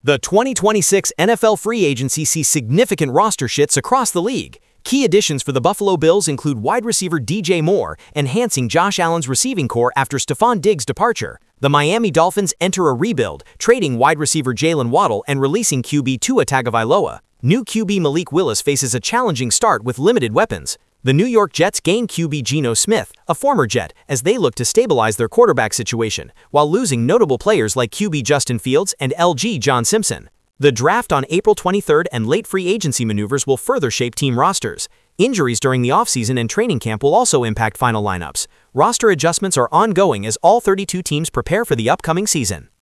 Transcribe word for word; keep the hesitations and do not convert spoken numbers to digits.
The twenty twenty-six N F L free agency sees significant roster shifts across the league. Key additions for the Buffalo Bills include wide receiver D J Moore, enhancing Josh Allen's receiving core after Stephon Diggs' departure. The Miami Dolphins enter a rebuild, trading wide receiver Jalen Waddle and releasing Q B Tua Tagovailoa. New Q B Malik Willis faces a challenging start with limited weapons. The New York Jets gain Q B Geno Smith, a former Jet, as they look to stabilize their quarterback situation, while losing notable players like Q B Justin Fields and L G John Simpson. The draft on April twenty-third and late free agency maneuvers will further shape team rosters. Injuries during the offseason and training camp will also impact final lineups. Roster adjustments are ongoing as all thirty-two teams prepare for the upcoming season.